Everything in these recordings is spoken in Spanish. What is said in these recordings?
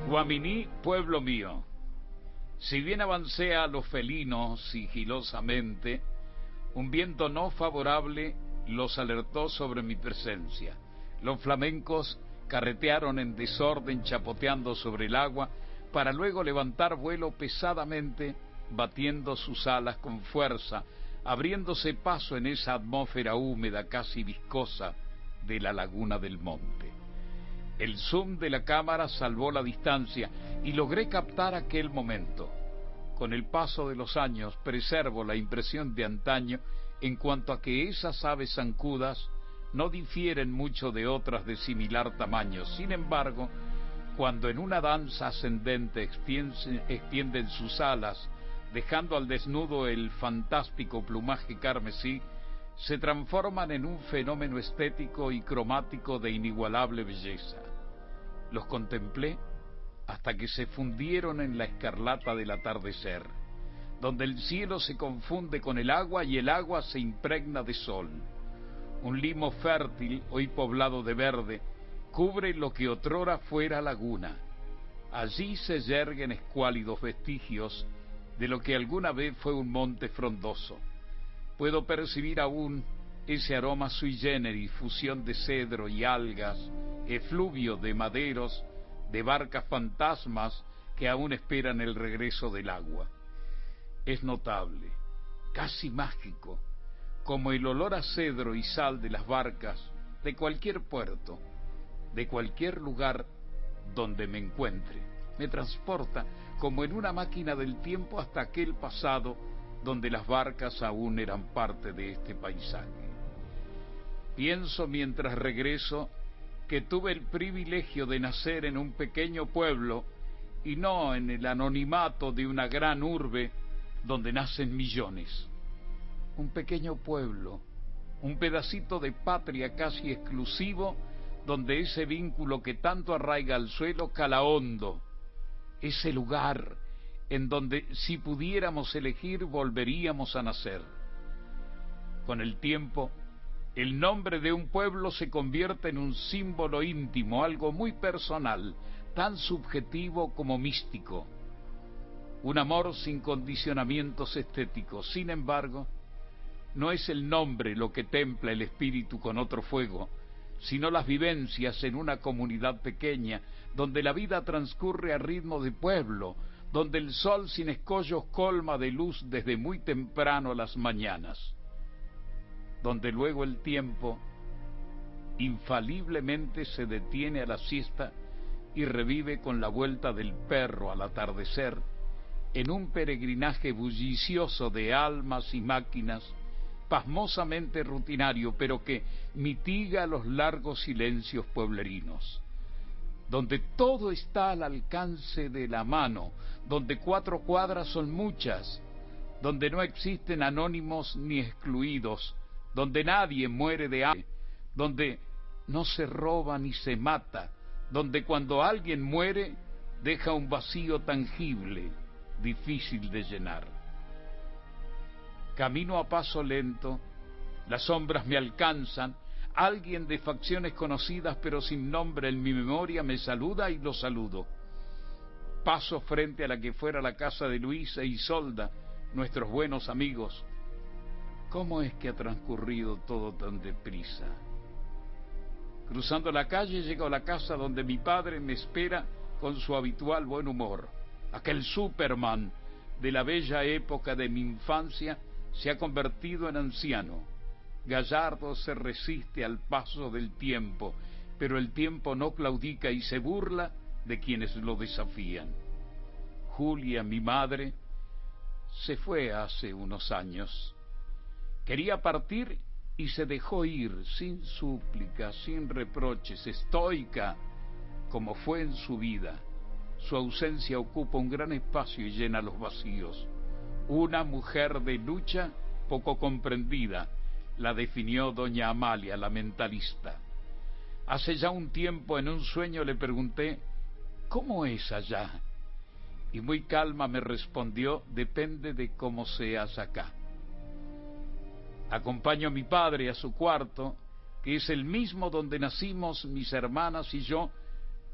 Guaminí, pueblo mío. Si bien avancé a los felinos sigilosamente, un viento no favorable los alertó sobre mi presencia. Los flamencos carretearon en desorden chapoteando sobre el agua para luego levantar vuelo pesadamente, batiendo sus alas con fuerza, abriéndose paso en esa atmósfera húmeda casi viscosa de la laguna del monte. El zoom de la cámara salvó la distancia y logré captar aquel momento. Con el paso de los años preservo la impresión de antaño en cuanto a que esas aves zancudas no difieren mucho de otras de similar tamaño. Sin embargo, cuando en una danza ascendente extienden sus alas, dejando al desnudo el fantástico plumaje carmesí, se transforman en un fenómeno estético y cromático de inigualable belleza. Los contemplé hasta que se fundieron en la escarlata del atardecer, donde el cielo se confunde con el agua y el agua se impregna de sol. Un limo fértil, hoy poblado de verde, cubre lo que otrora fuera laguna. Allí se yerguen escuálidos vestigios de lo que alguna vez fue un monte frondoso. Puedo percibir aún ese aroma sui generis, fusión de cedro y algas, efluvio de maderos, de barcas fantasmas que aún esperan el regreso del agua. Es notable, casi mágico, como el olor a cedro y sal de las barcas de cualquier puerto, de cualquier lugar donde me encuentre. Me transporta como en una máquina del tiempo hasta aquel pasado donde las barcas aún eran parte de este paisaje. Pienso mientras regreso que tuve el privilegio de nacer en un pequeño pueblo y no en el anonimato de una gran urbe donde nacen millones. Un pequeño pueblo, un pedacito de patria casi exclusivo donde ese vínculo que tanto arraiga al suelo cala hondo. Ese lugar en donde si pudiéramos elegir volveríamos a nacer. Con el tiempo, el nombre de un pueblo se convierte en un símbolo íntimo, algo muy personal, tan subjetivo como místico. Un amor sin condicionamientos estéticos. Sin embargo, no es el nombre lo que templa el espíritu con otro fuego, sino las vivencias en una comunidad pequeña, donde la vida transcurre a ritmo de pueblo, donde el sol sin escollos colma de luz desde muy temprano las mañanas, donde luego el tiempo infaliblemente se detiene a la siesta y revive con la vuelta del perro al atardecer, en un peregrinaje bullicioso de almas y máquinas, pasmosamente rutinario, pero que mitiga los largos silencios pueblerinos, donde todo está al alcance de la mano, donde 4 cuadras son muchas, donde no existen anónimos ni excluidos, donde nadie muere de hambre, donde no se roba ni se mata, donde cuando alguien muere deja un vacío tangible, difícil de llenar. Camino a paso lento, las sombras me alcanzan, alguien de facciones conocidas pero sin nombre en mi memoria me saluda y lo saludo. Paso frente a la que fuera la casa de Luisa y Isolda, nuestros buenos amigos. ¿Cómo es que ha transcurrido todo tan deprisa? Cruzando la calle llego a la casa donde mi padre me espera con su habitual buen humor. Aquel Superman de la bella época de mi infancia se ha convertido en anciano. Gallardo se resiste al paso del tiempo, pero el tiempo no claudica y se burla de quienes lo desafían. Julia, mi madre, se fue hace unos años. Quería partir y se dejó ir, sin súplica, sin reproches, estoica, como fue en su vida. Su ausencia ocupa un gran espacio y llena los vacíos. Una mujer de lucha poco comprendida, la definió doña Amalia, la mentalista. Hace ya un tiempo en un sueño le pregunté, ¿cómo es allá? Y muy calma me respondió, depende de cómo seas acá. Acompaño a mi padre a su cuarto, que es el mismo donde nacimos mis hermanas y yo,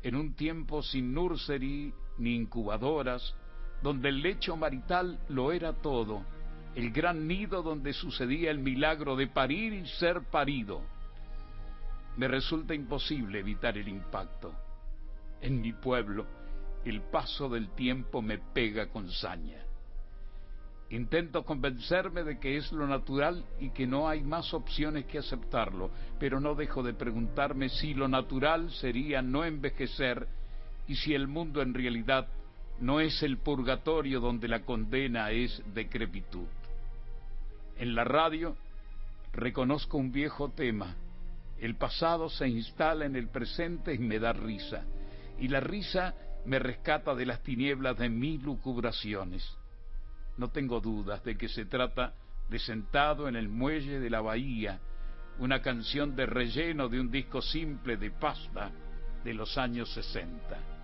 en un tiempo sin nursery ni incubadoras, donde el lecho marital lo era todo, el gran nido donde sucedía el milagro de parir y ser parido. Me resulta imposible evitar el impacto. En mi pueblo, el paso del tiempo me pega con saña. Intento convencerme de que es lo natural y que no hay más opciones que aceptarlo, pero no dejo de preguntarme si lo natural sería no envejecer y si el mundo en realidad no es el purgatorio donde la condena es decrepitud. En la radio reconozco un viejo tema. El pasado se instala en el presente y me da risa, y la risa me rescata de las tinieblas de mis lucubraciones. No tengo dudas de que se trata de Sentado en el muelle de la bahía, una canción de relleno de un disco simple de pasta de los años 60.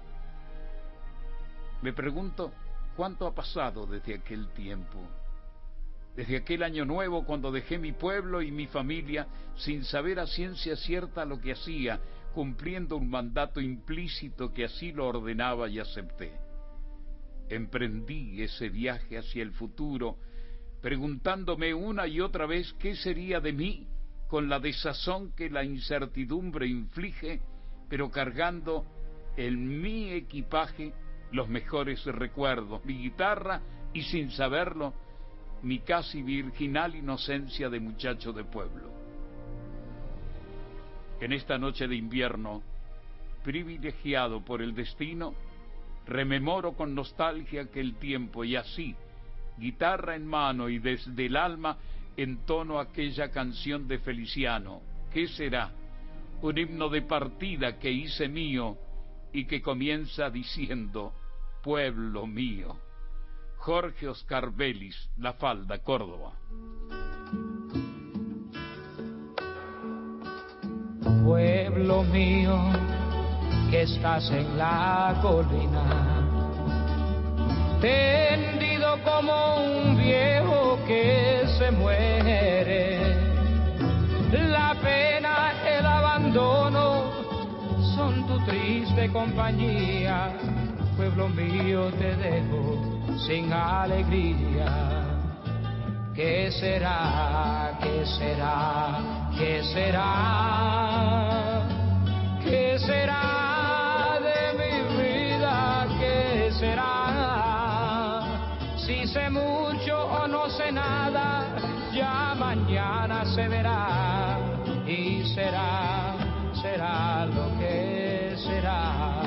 Me pregunto cuánto ha pasado desde aquel tiempo, desde aquel año nuevo cuando dejé mi pueblo y mi familia sin saber a ciencia cierta lo que hacía, cumpliendo un mandato implícito que así lo ordenaba y acepté. Emprendí ese viaje hacia el futuro, preguntándome una y otra vez qué sería de mí, con la desazón que la incertidumbre inflige, pero cargando en mi equipaje los mejores recuerdos, mi guitarra y, sin saberlo, mi casi virginal inocencia de muchacho de pueblo. En esta noche de invierno, privilegiado por el destino, rememoro con nostalgia aquel tiempo y así, guitarra en mano y desde el alma, entono aquella canción de Feliciano. ¿Qué será? Un himno de partida que hice mío y que comienza diciendo: pueblo mío. Jorge Oscar Vélez, La Falda, Córdoba. Pueblo mío, que estás en la colina, tendido como un viejo que se muere. La pena, el abandono son tu triste compañía. Pueblo mío, te dejo sin alegría. ¿Qué será? ¿Qué será? ¿Qué será? ¿Qué será de mi vida? ¿Qué será? Si sé mucho o no sé nada, ya mañana se verá. Y será lo que será.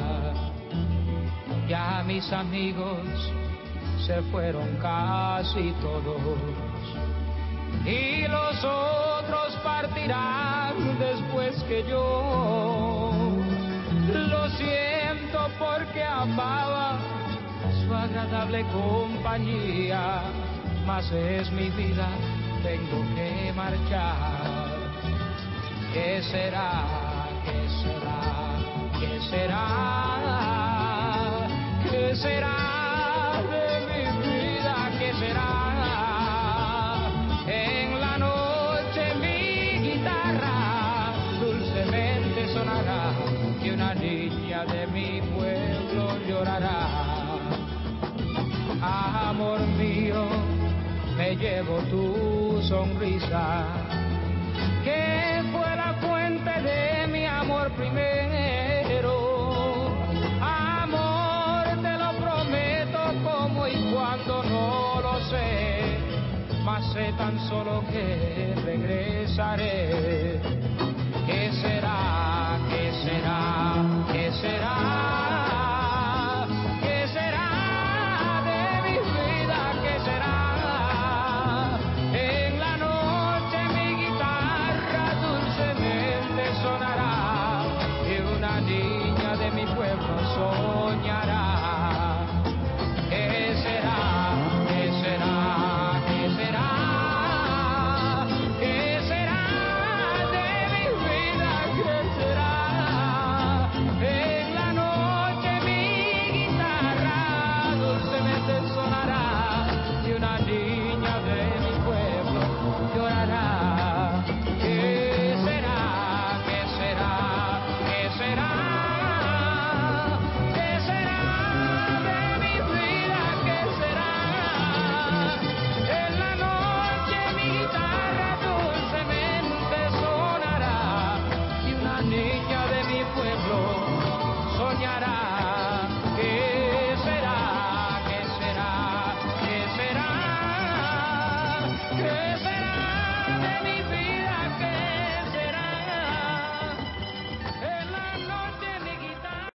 Ya mis amigos se fueron casi todos, y los otros partirán después que yo. Lo siento porque amaba su agradable compañía, mas es mi vida, tengo que marchar. ¿Qué será? ¿Qué será? ¿Qué será? ¿Qué será de mi vida? ¿Qué será? En la noche mi guitarra dulcemente sonará y una niña de mi pueblo llorará. Amor mío, me llevo tu sonrisa, que fue la fuente de mi amor primero. Amor, te lo prometo, como y cuando no lo sé, mas sé tan solo que regresaré. ¿Qué será? ¿Qué será? ¿Qué será?